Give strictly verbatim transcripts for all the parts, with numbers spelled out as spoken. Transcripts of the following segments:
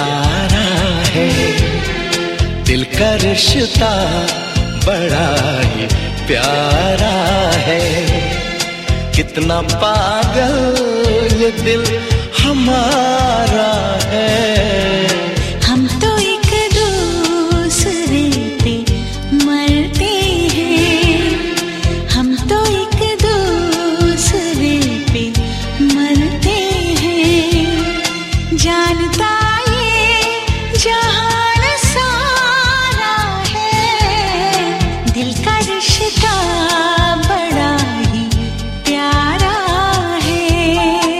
प्यारा है, दिल का रिश्ता बड़ा ही प्यारा है। कितना पागल ये दिल हमारा है। हम तो एक दूसरे पे मरते हैं, हम तो एक दूसरे पे मरते हैं। जानता ये जहान सारा है, दिल का रिश्ता बड़ा ही प्यारा है।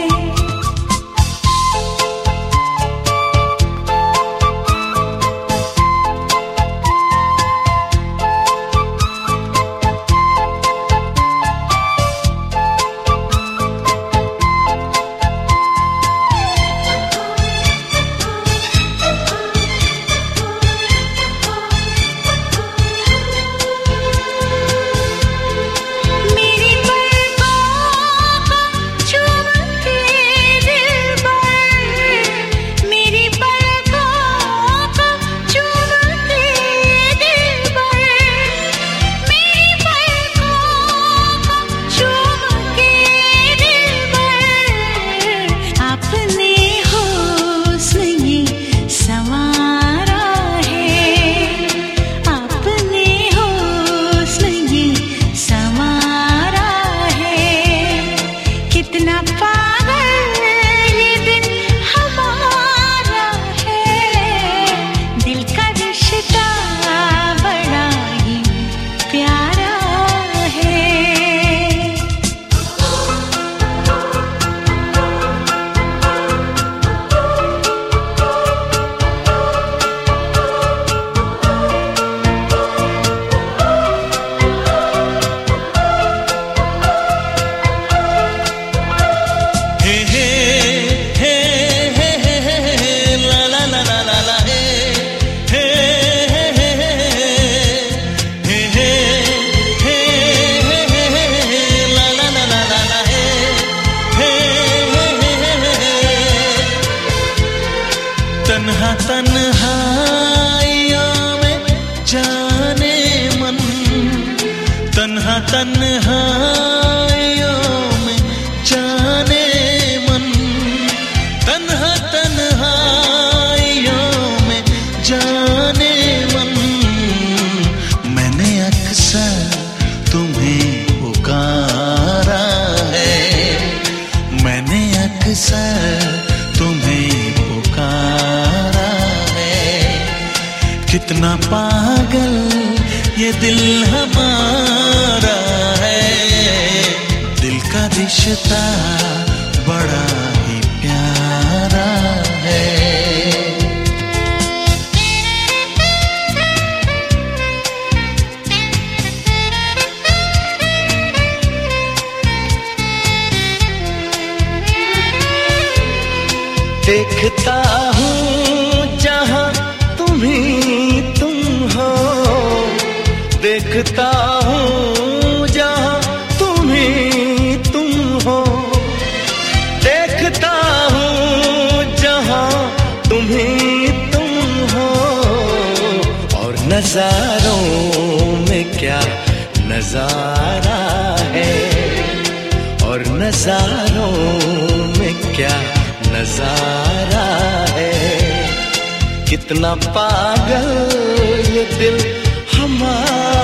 तन्हा तन्हाइयों में जाने मन, तन्हा तन्हाइयों में जाने मन, तन्हा तन्हाइयों में जाने मन। मैंने अक्सर तुम्हें पुकारा है, मैंने अक्सर तुम्हें पुकारा है। कितना पागल ये दिल हमारा है, दिल का रिश्ता बड़ा ही प्यारा है। देखता हूँ जहाँ तुम ही तुम हो, देखता हूँ जहाँ तुम ही तुम हो, देखता हूँ जहाँ तुम ही तुम हो। और नजारों में क्या नजारा है, और नजारों में क्या नजारा है। कितना पागल ये दिल हमारा